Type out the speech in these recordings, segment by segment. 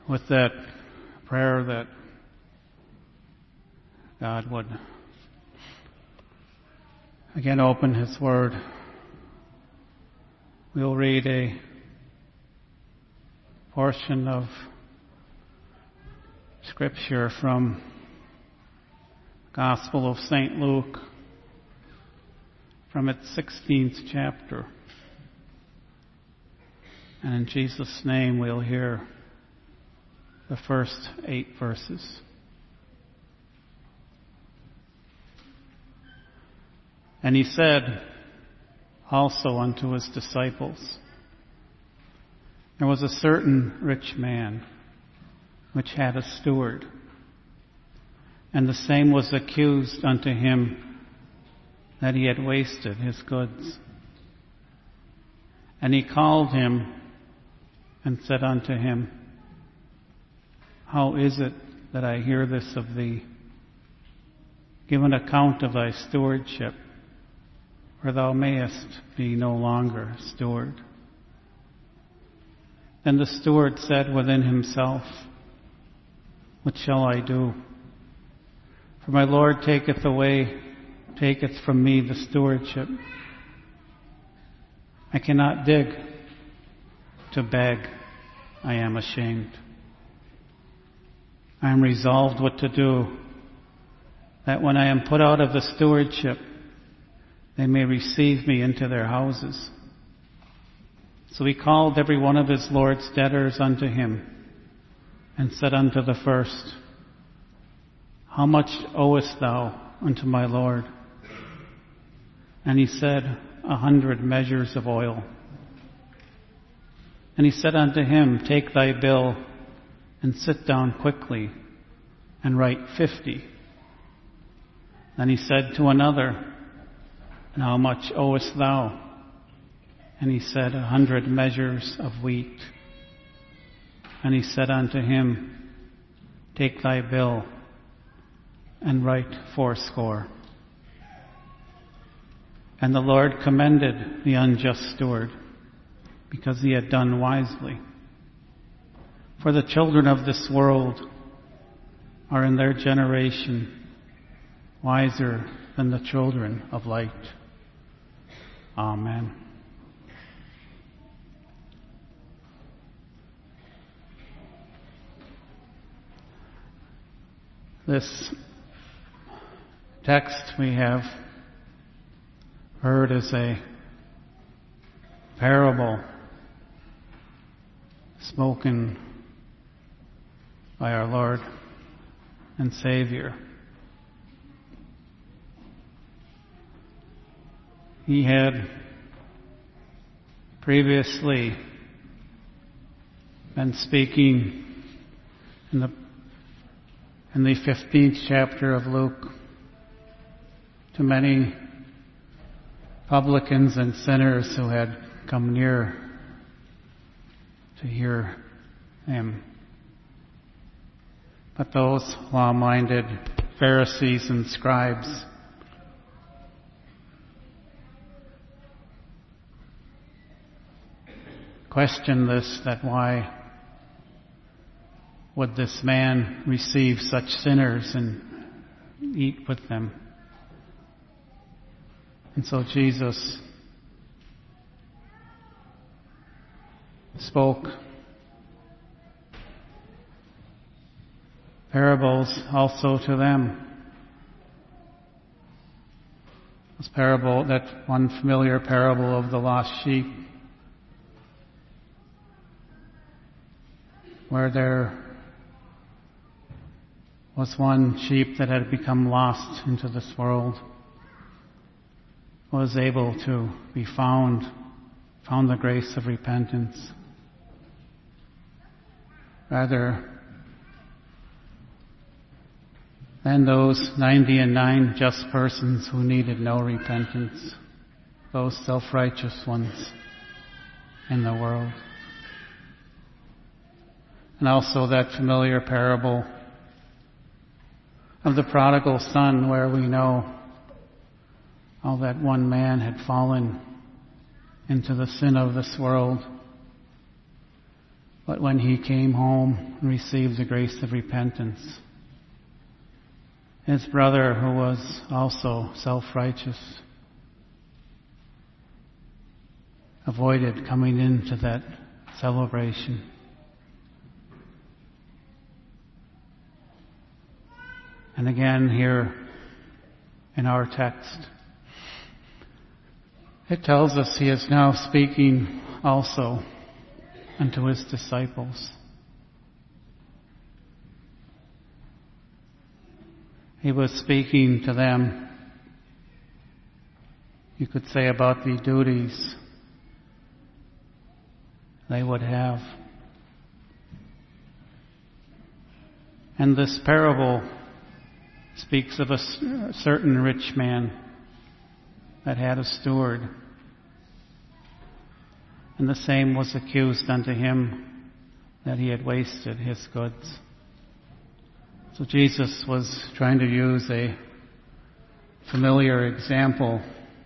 with that prayer that God would again open His Word, we'll read a portion of Scripture from Gospel of St. Luke, from its 16th chapter. And in Jesus' name we'll hear the first 8 verses. And He said also unto His disciples, There was a certain rich man which had a steward, and the same was accused unto him that he had wasted his goods. And he called him and said unto him, How is it that I hear this of thee? Give an account of thy stewardship, for thou mayest be no longer steward. Then the steward said within himself, What shall I do? For my Lord taketh from me the stewardship. I cannot dig to beg. I am ashamed. I am resolved what to do, that when I am put out of the stewardship, they may receive me into their houses. So he called every one of his Lord's debtors unto him, and said unto the first, How much owest thou unto my Lord? And he said, 100 measures of oil. And he said unto him, Take thy bill, and sit down quickly, and write 50. Then he said to another, And how much owest thou? And he said, 100 measures of wheat. And he said unto him, Take thy bill, and write 80. And the Lord commended the unjust steward, because he had done wisely. For the children of this world are in their generation wiser than the children of light. Amen. This text we have heard is a parable spoken by our Lord and Savior. He had previously been speaking in the 15th chapter of Luke to many publicans and sinners who had come near to hear him. But those law-minded Pharisees and scribes questioned this, that why would this man receive such sinners and eat with them? And so Jesus spoke parables also to them. This parable, that one familiar parable of the lost sheep, where there was one sheep that had become lost into this world, was able to be found the grace of repentance. Rather than those 99 just persons who needed no repentance, those self-righteous ones in the world. And also that familiar parable of the prodigal son, where we know how that one man had fallen into the sin of this world, But when he came home and received the grace of repentance, his brother, who was also self-righteous, avoided coming into that celebration. And again here in our text, it tells us he is now speaking also unto his disciples. He was speaking to them, you could say, about the duties they would have. And this parable speaks of a certain rich man that had a steward, and the same was accused unto him that he had wasted his goods. So Jesus was trying to use a familiar example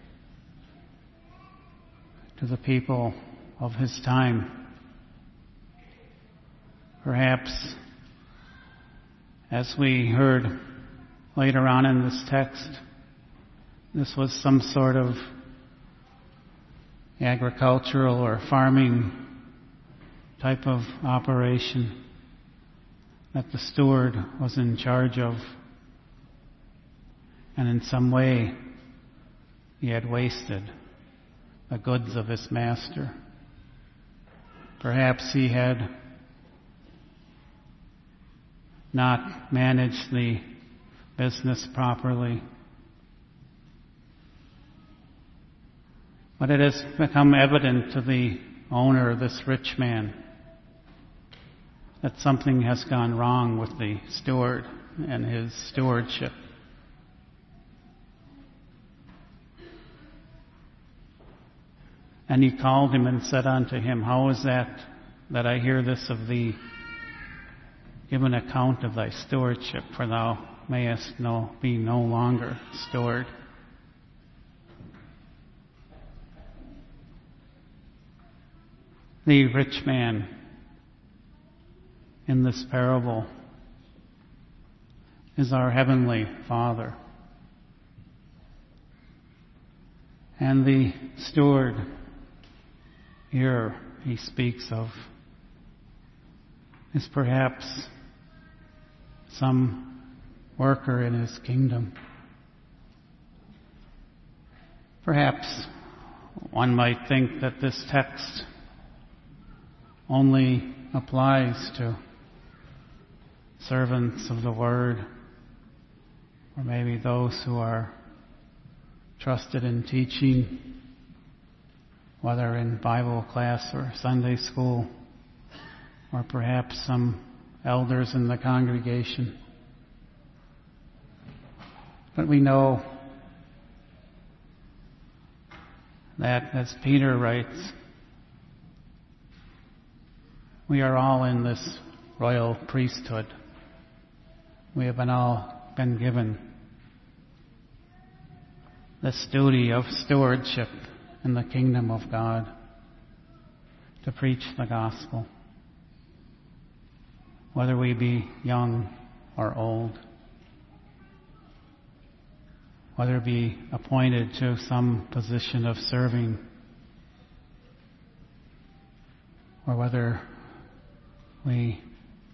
to the people of his time. Perhaps, as we heard later on in this text, this was some sort of agricultural or farming type of operation that the steward was in charge of, and in some way he had wasted the goods of his master. Perhaps he had not managed the business properly. But it has become evident to the owner, this rich man, that something has gone wrong with the steward and his stewardship. And he called him and said unto him, How is that I hear this of thee? Give an account of thy stewardship, for thou mayest be no longer steward. The rich man in this parable is our Heavenly Father. And the steward here he speaks of is perhaps some worker in his kingdom. Perhaps one might think that this text only applies to servants of the Word, or maybe those who are trusted in teaching, whether in Bible class or Sunday school, or perhaps some elders in the congregation. But we know that, as Peter writes, we are all in this royal priesthood. We have all been given this duty of stewardship in the kingdom of God, to preach the gospel, whether we be young or old, whether be appointed to some position of serving, or whether we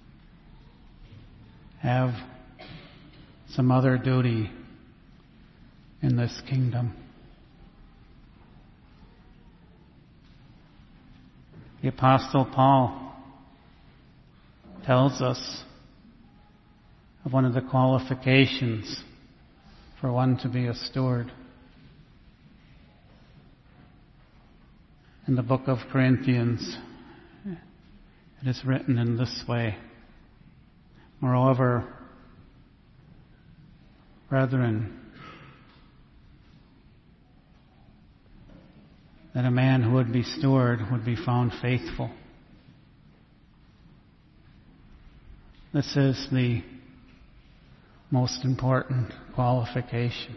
have some other duty in this kingdom. The Apostle Paul tells us of one of the qualifications for one to be a steward. In the book of Corinthians, it is written in this way: Moreover, brethren, that a man who would be steward would be found faithful. This is the most important qualification.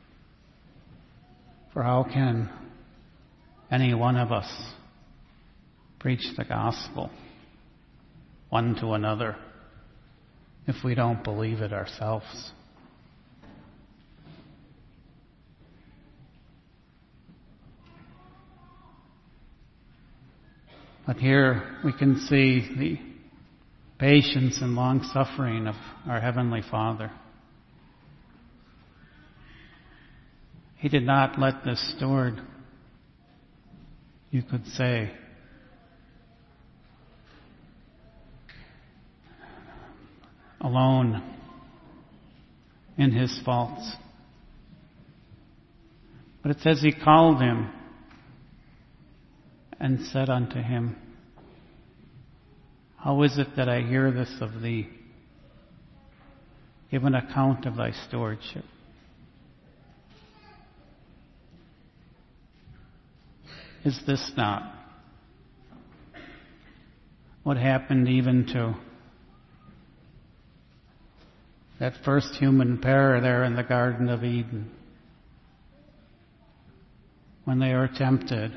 For how can any one of us preach the gospel one to another if we don't believe it ourselves. But here we can see the patience and long-suffering of our Heavenly Father. He did not let this steward, you could say, alone in his faults. But it says he called him and said unto him, How is it that I hear this of thee? Give an account of thy stewardship. Is this not what happened even to that first human pair there in the Garden of Eden when they were tempted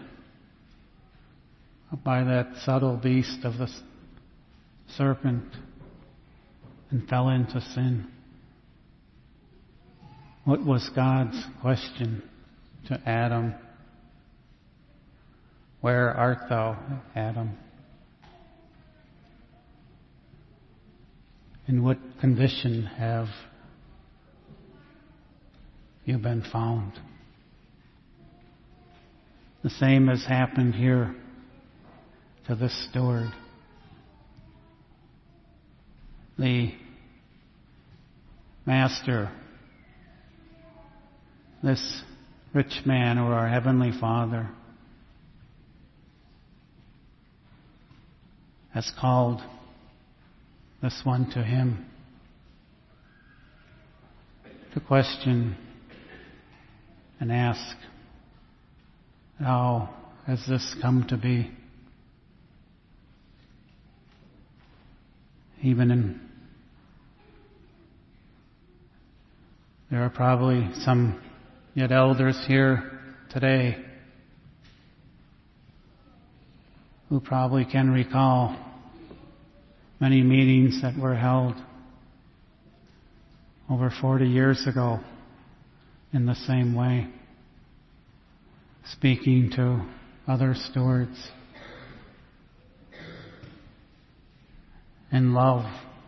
by that subtle beast of the serpent and fell into sin? What was God's question to Adam? Where art thou, Adam? In what condition have you been found? The same has happened here to this steward. The master, this rich man, or our Heavenly Father, has called this one to him to question and ask, how has this come to be? There are probably some yet elders here today who probably can recall many meetings that were held over 40 years ago in the same way, speaking to other stewards in love,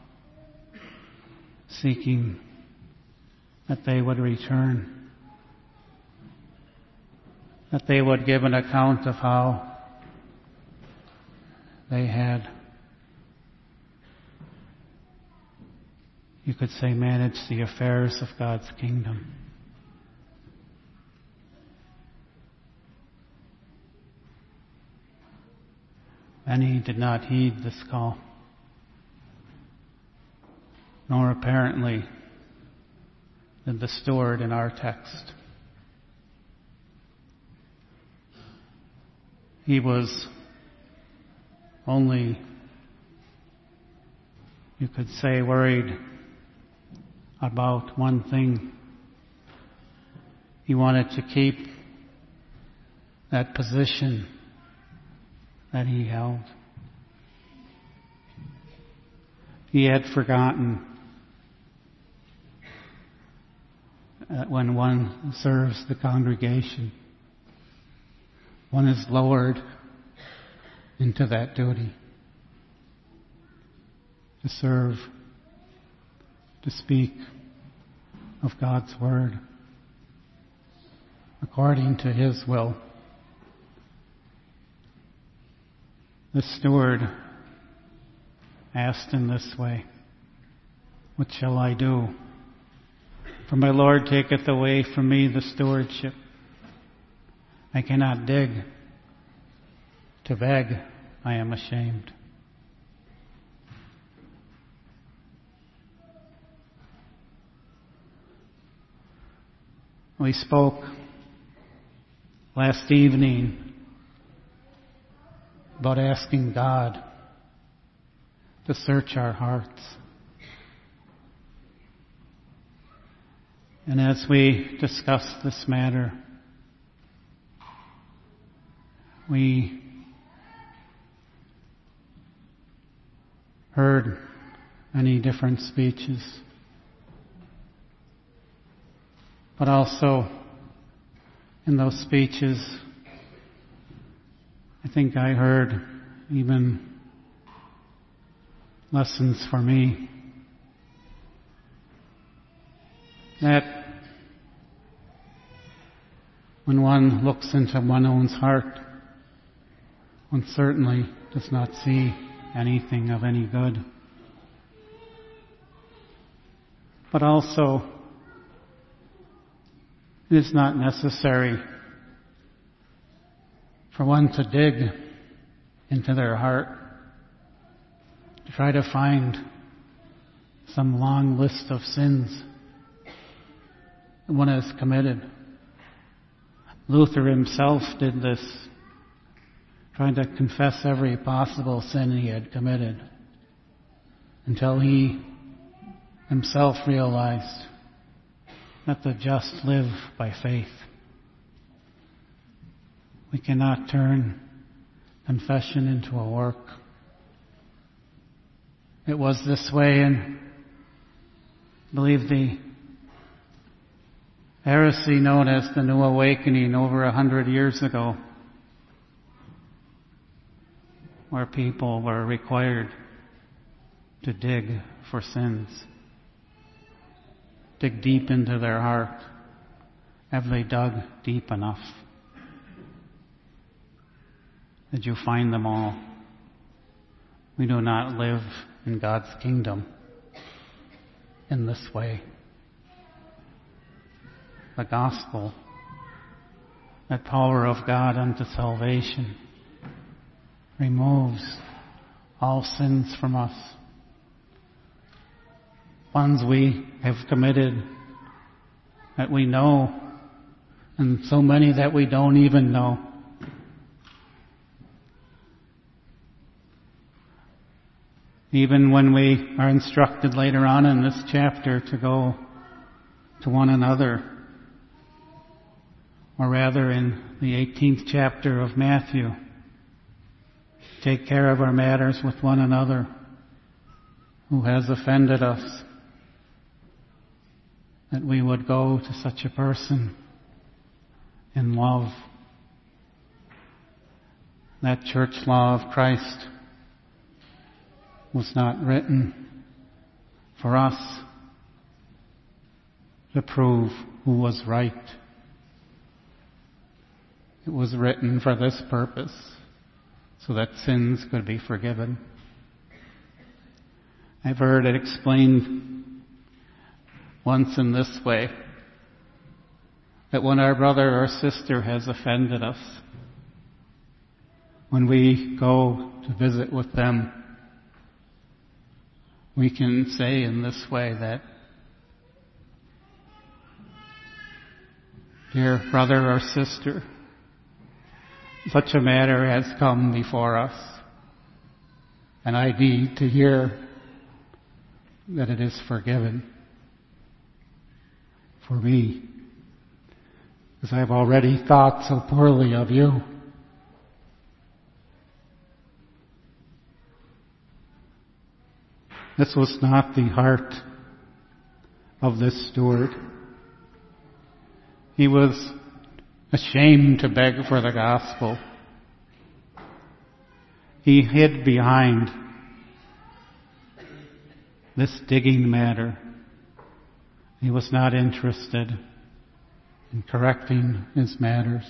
seeking that they would return, that they would give an account of how they had, you could say, managed the affairs of God's kingdom. Many did not heed this call, nor apparently did the steward in our text. He was only, you could say, worried about one thing. He wanted to keep that position that he held. He had forgotten that when one serves the congregation, one is lowered into that duty to serve, to speak of God's word according to his will. The steward asked in this way, What shall I do? For my Lord taketh away from me the stewardship. I cannot dig. To beg, I am ashamed. We spoke last evening about asking God to search our hearts. And as we discuss this matter, we heard many different speeches. But also, in those speeches, I think I heard even lessons for me. That when one looks into one's own heart, one certainly does not see anything of any good. But also, it is not necessary for one to dig into their heart to try to find some long list of sins that one has committed. Luther himself did this, trying to confess every possible sin he had committed, until he himself realized that the just live by faith. We cannot turn confession into a work. It was this way in, I believe, the heresy known as the New Awakening over 100 years ago, where people were required to dig for sins. Dig deep into their heart. Have they dug deep enough? Did you find them all? We do not live in God's kingdom in this way. The gospel, that power of God unto salvation, removes all sins from us. Ones we have committed that we know, and so many that we don't even know. Even when we are instructed later on in this chapter to go to one another, or rather in the 18th chapter of Matthew, take care of our matters with one another who has offended us, that we would go to such a person in love. That church law of Christ was not written for us to prove who was right. It was written for this purpose, so that sins could be forgiven. I've heard it explained once in this way, that when our brother or sister has offended us, when we go to visit with them, we can say in this way that, dear brother or sister, such a matter has come before us, and I need to hear that it is forgiven for me, because I've already thought so poorly of you. This was not the heart of this steward. He was ashamed to beg for the gospel. He hid behind this digging matter. He was not interested in correcting his matters.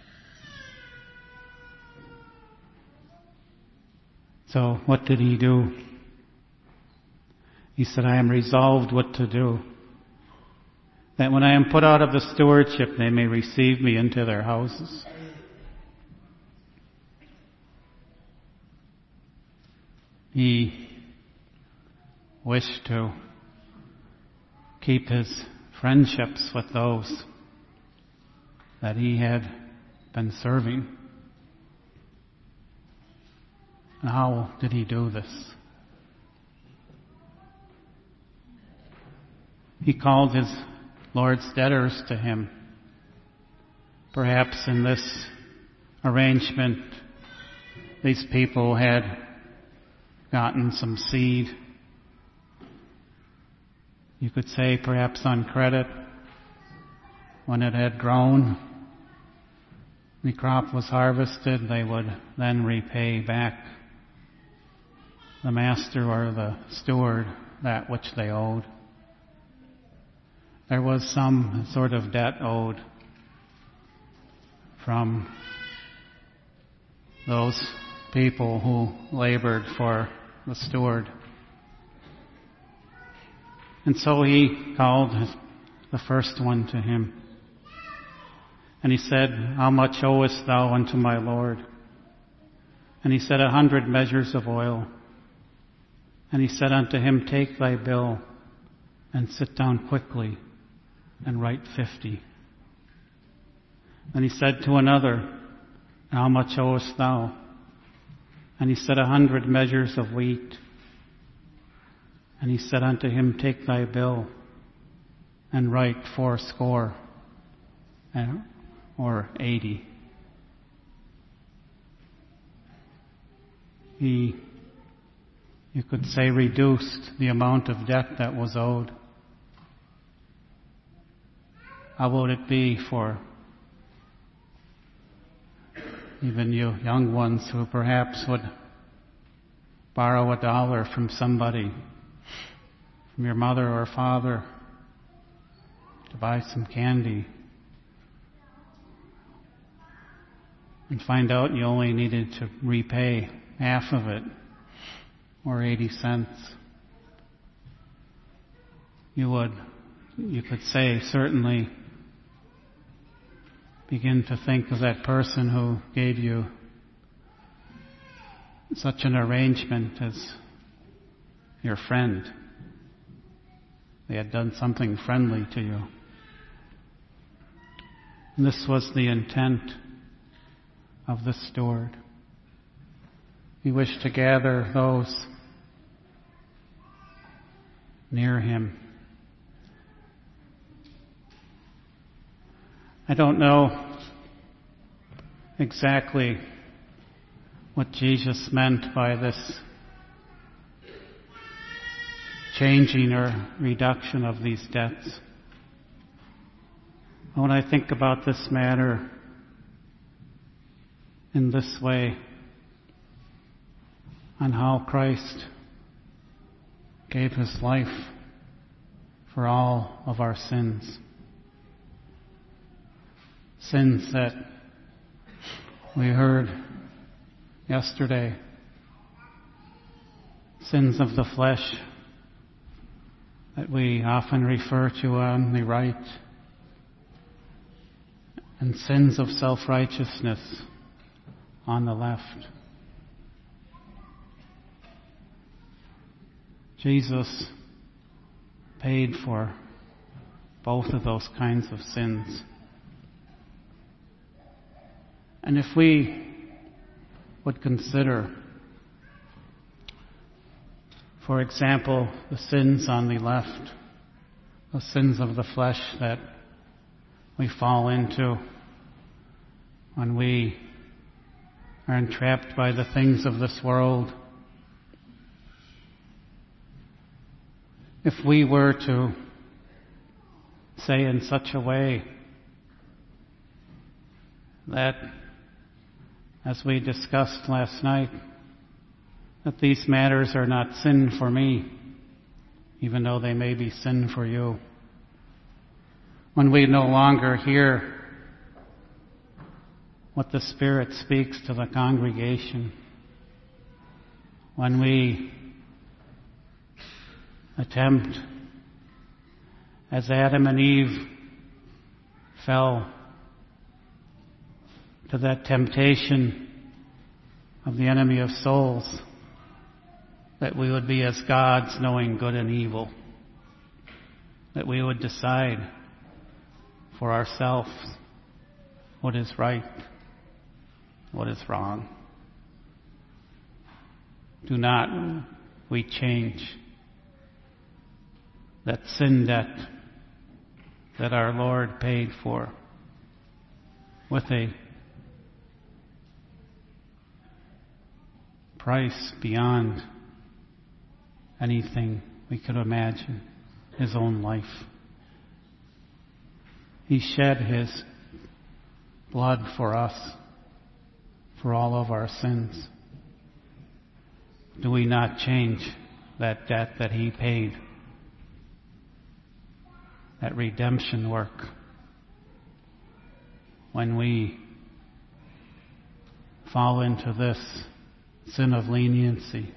So what did he do? He said, I am resolved what to do, that when I am put out of the stewardship, they may receive me into their houses. He wished to keep his friendships with those that he had been serving. And how did he do this? He called his Lord's debtors to him. Perhaps in this arrangement, these people had gotten some seed. You could say perhaps on credit. When it had grown, the crop was harvested, they would then repay back the master or the steward that which they owed. There was some sort of debt owed from those people who labored for the steward. And so he called the first one to him. And he said, "How much owest thou unto my Lord?" And he said, 100 measures of oil. And he said unto him, "Take thy bill and sit down quickly and write 50. And he said to another, "How much owest thou?" And he said, 100 measures of wheat. And he said unto him, "Take thy bill and write 80 or 80. He, you could say, reduced the amount of debt that was owed. How would it be for even you young ones who perhaps would borrow $1 from somebody, from your mother or father, to buy some candy, and find out you only needed to repay half of it, or 80 cents? You could say, certainly begin to think of that person who gave you such an arrangement as your friend. They had done something friendly to you. And this was the intent of the steward. He wished to gather those near him. I don't know exactly what Jesus meant by this changing or reduction of these debts. When I think about this matter in this way, on how Christ gave his life for all of our sins. Sins that we heard yesterday. Sins of the flesh that we often refer to on the right. And sins of self-righteousness on the left. Jesus paid for both of those kinds of sins. And if we would consider, for example, the sins on the left, the sins of the flesh that we fall into when we are entrapped by the things of this world. If we were to say in such a way that, as we discussed last night, that these matters are not sin for me, even though they may be sin for you. When we no longer hear what the Spirit speaks to the congregation, when we attempt, as Adam and Eve fell to that temptation of the enemy of souls, that we would be as gods, knowing good and evil, that we would decide for ourselves what is right, what is wrong. Do not we change that sin debt that our Lord paid for with a price beyond anything we could imagine, his own life. He shed his blood for us, for all of our sins. Do we not change that debt that he paid? That redemption work. When we fall into this sin of leniency.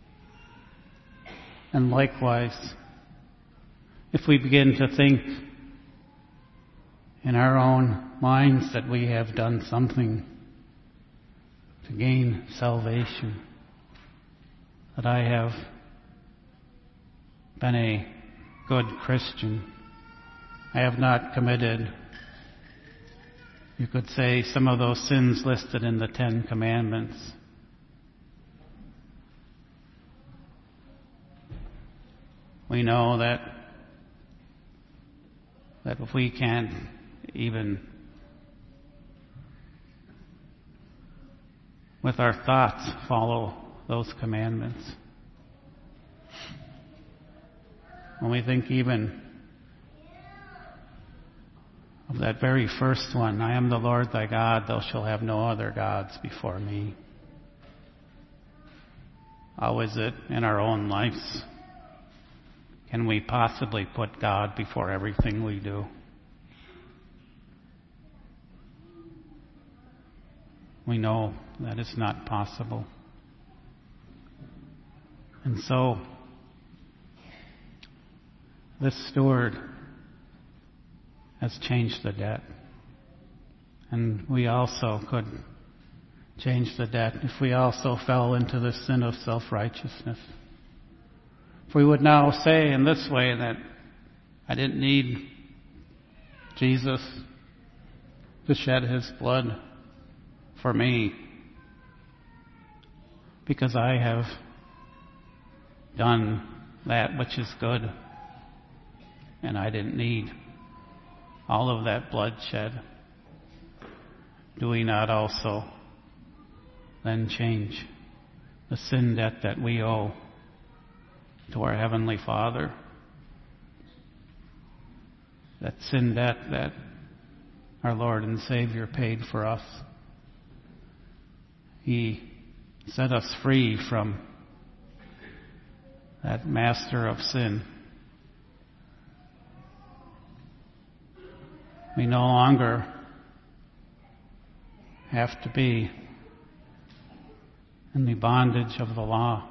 And likewise, if we begin to think in our own minds that we have done something to gain salvation, that I have been a good Christian, I have not committed, you could say, some of those sins listed in the 10 Commandments. We know that if we can't even with our thoughts follow those commandments, when we think even of that very first one, I am the Lord thy God, thou shalt have no other gods before me. How is it in our own lives? Can we possibly put God before everything we do? We know that is not possible. And so, this steward has changed the debt. And we also could change the debt if we also fell into the sin of self-righteousness. If we would now say in this way that I didn't need Jesus to shed his blood for me because I have done that which is good and I didn't need all of that bloodshed, do we not also then change the sin debt that we owe to our Heavenly Father? That sin debt that our Lord and Savior paid for us. He set us free from that master of sin. We no longer have to be in the bondage of the law.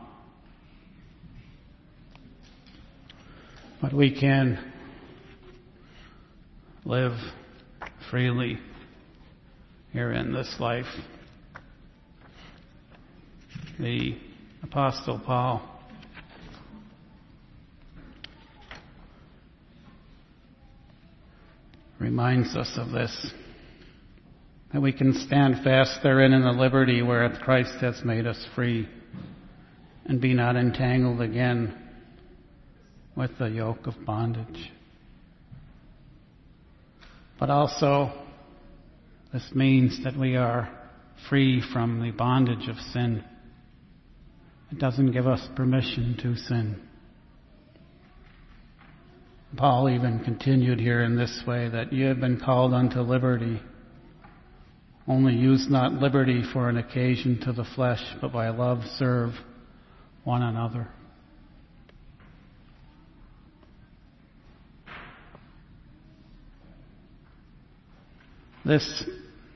But we can live freely here in this life. The Apostle Paul reminds us of this, that we can stand fast therein in the liberty wherewith Christ has made us free, and be not entangled again with the yoke of bondage. But also, this means that we are free from the bondage of sin. It doesn't give us permission to sin. Paul even continued here in this way, that you have been called unto liberty. Only use not liberty for an occasion to the flesh, but by love serve one another. This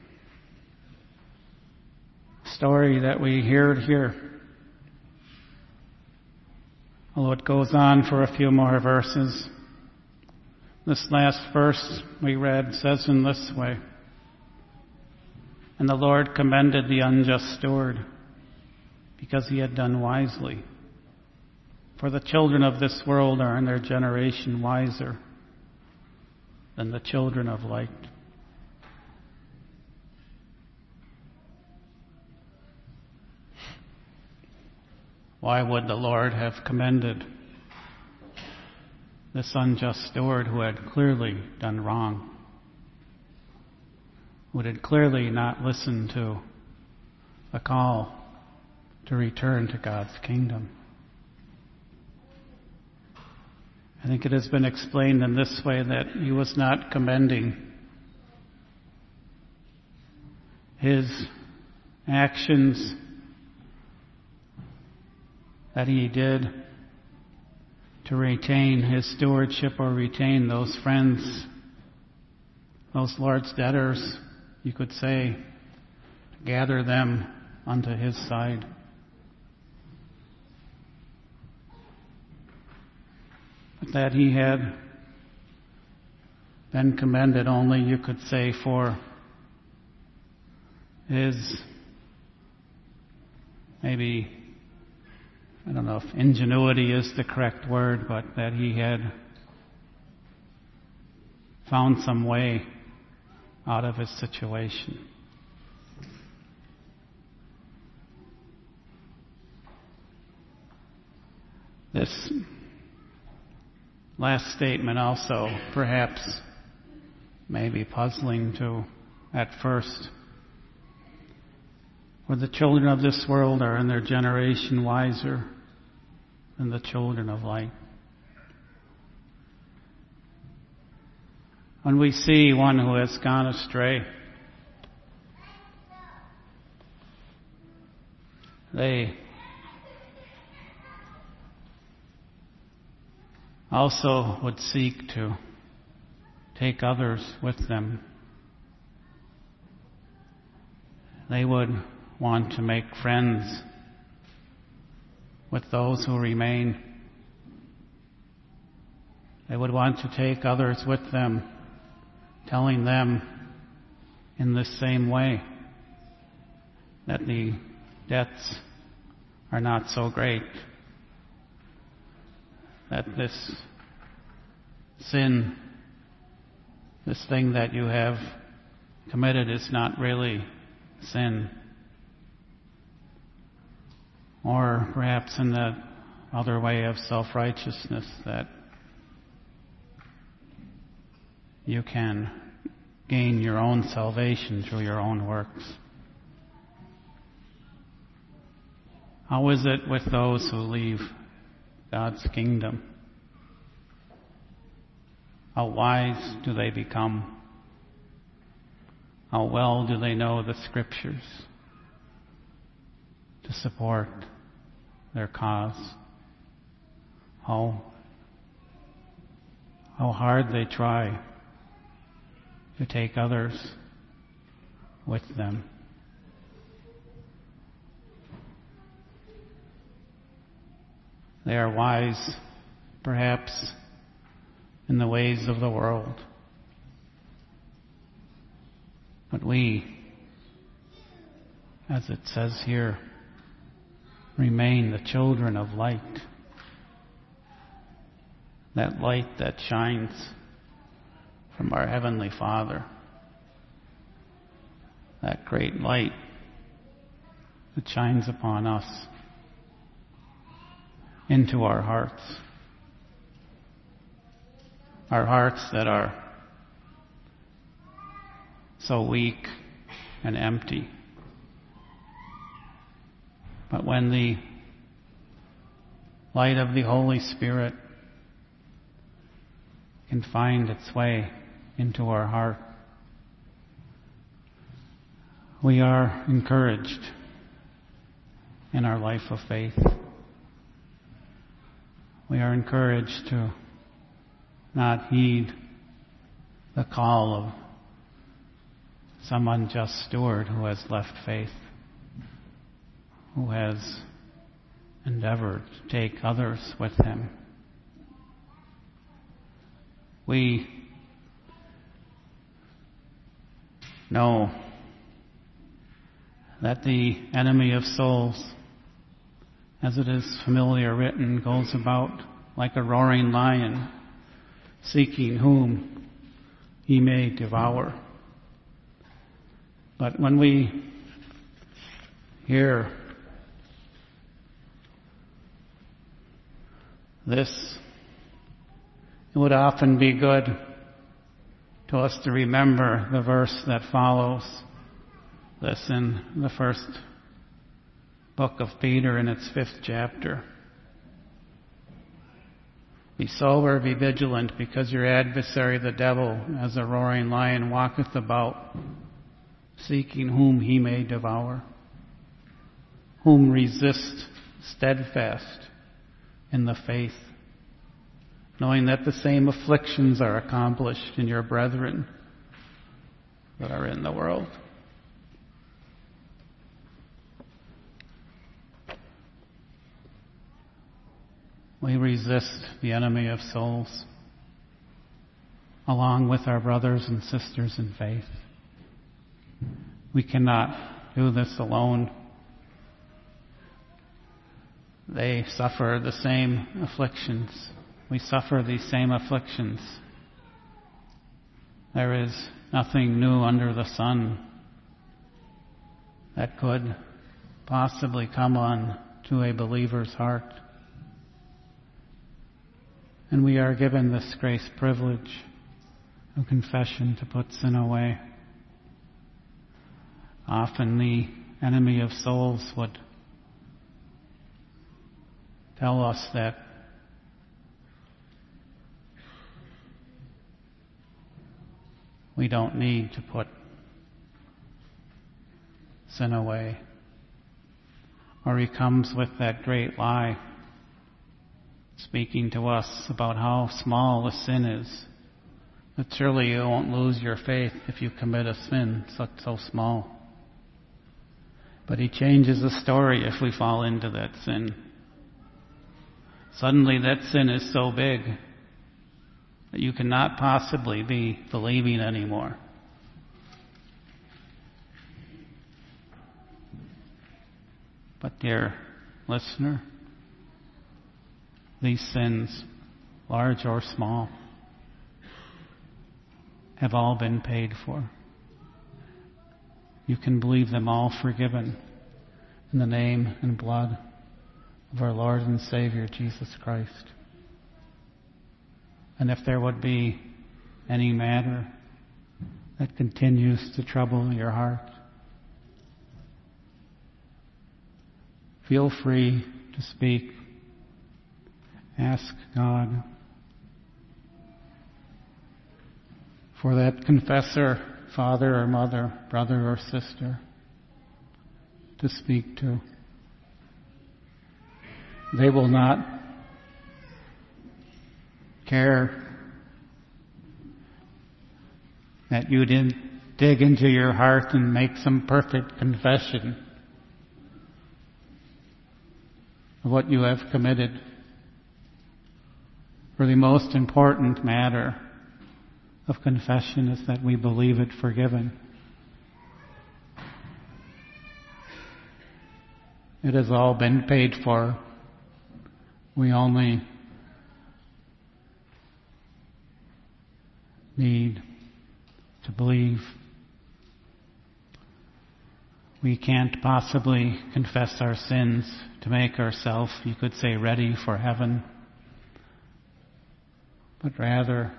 story that we heard here, although it goes on for a few more verses, this last verse we read says in this way, and the Lord commended the unjust steward because he had done wisely. For the children of this world are in their generation wiser than the children of light. Why would the Lord have commended this unjust steward who had clearly done wrong, who had clearly not listened to the call to return to God's kingdom? think it has been explained in this way that he was not commending his actions that he did to retain his stewardship or retain those friends, those Lord's debtors, you could say, gather them unto his side. But that he had been commended only, you could say, for his, maybe, I don't know if ingenuity is the correct word, but that he had found some way out of his situation. This last statement also perhaps may be puzzling to at first. For the children of this world are in their generation wiser than the children of light. When we see one who has gone astray, they also would seek to take others with them. They would want to make friends with those who remain. They would want to take others with them, telling them in the same way that the debts are not so great, that this sin, this thing that you have committed is not really sin. Or perhaps in the other way of self-righteousness, that you can gain your own salvation through your own works. How is it with those who leave God's kingdom? How wise do they become? How well do they know the Scriptures to support their cause? How hard they try to take others with them. They are wise, perhaps, in the ways of the world. But we, as it says here, remain the children of light. That light that shines from our Heavenly Father. That great light that shines upon us into our hearts. Our hearts that are so weak and empty. But when the light of the Holy Spirit can find its way into our heart, we are encouraged in our life of faith. We are encouraged to not heed the call of some unjust steward who has left faith, who has endeavored to take others with him. We know that the enemy of souls, as it is familiar written, goes about like a roaring lion, seeking whom he may devour. But when we hear this, it would often be good to us to remember the verse that follows this in the first book of Peter in its 5th chapter. Be sober, be vigilant, because your adversary the devil, as a roaring lion, walketh about, seeking whom he may devour. Whom resist steadfast in the faith, knowing that the same afflictions are accomplished in your brethren that are in the world. We resist the enemy of souls, along with our brothers and sisters in faith. We cannot do this alone. They suffer the same afflictions. We suffer these same afflictions. There is nothing new under the sun that could possibly come on to a believer's heart. And we are given this grace privilege of confession to put sin away. Often the enemy of souls would tell us that we don't need to put sin away. Or he comes with that great lie, speaking to us about how small a sin is. That surely you won't lose your faith if you commit a sin so small. But he changes the story if we fall into that sin. Suddenly that sin is so big that you cannot possibly be believing anymore. But dear listener, these sins, large or small, have all been paid for. You can believe them all forgiven in the name and blood of our Lord and Savior, Jesus Christ. And if there would be any matter that continues to trouble your heart, feel free to speak. Ask God for that confessor, father or mother, brother or sister, to speak to. They will not care that you didn't dig into your heart and make some perfect confession of what you have committed. For the most important matter of confession is that we believe it forgiven. It has all been paid for. We only need to believe. We can't possibly confess our sins to make ourselves, you could say, ready for heaven. But rather,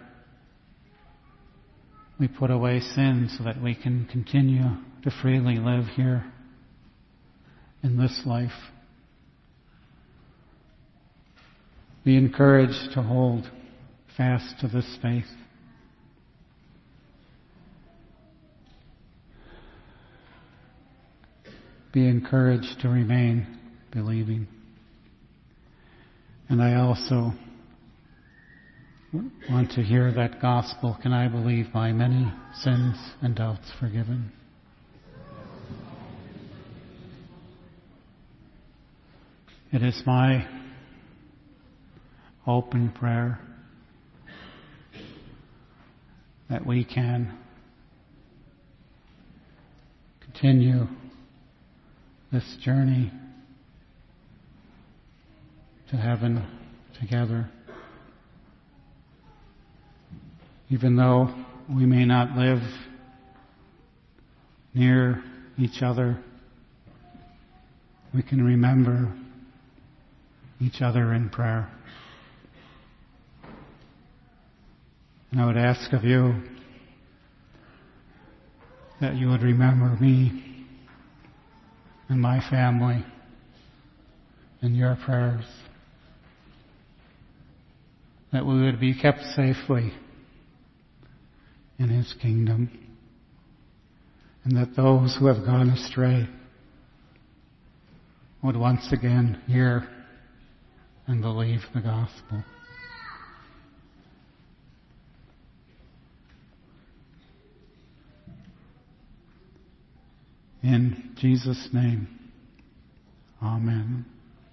we put away sin so that we can continue to freely live here in this life. Be encouraged to hold fast to this faith. Be encouraged to remain believing. And I also want to hear that gospel. Can I believe my many sins and doubts forgiven? It is my hope and prayer that we can continue this journey to heaven together. Even though we may not live near each other, we can remember each other in prayer. And I would ask of you that you would remember me and my family in your prayers. that we would be kept safely in His kingdom, and that those who have gone astray would once again hear and believe the gospel. In Jesus' name, amen.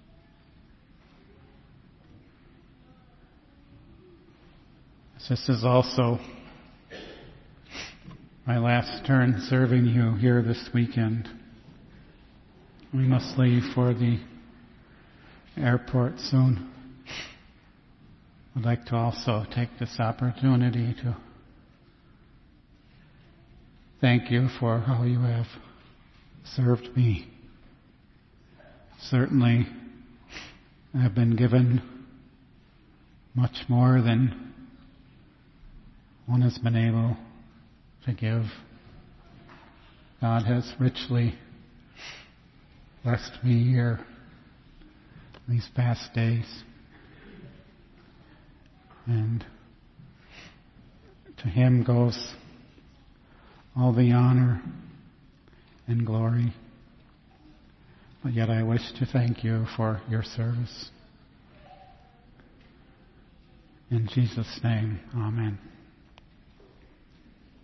This is also my last turn serving you here this weekend. We must leave for the airport soon. I'd like to also take this opportunity to thank you for how you have served me. Certainly, I have been given much more than one has been able to give. God has richly blessed me here these past days. And to Him goes all the honor and glory. But yet I wish to thank you for your service. In Jesus' name, amen.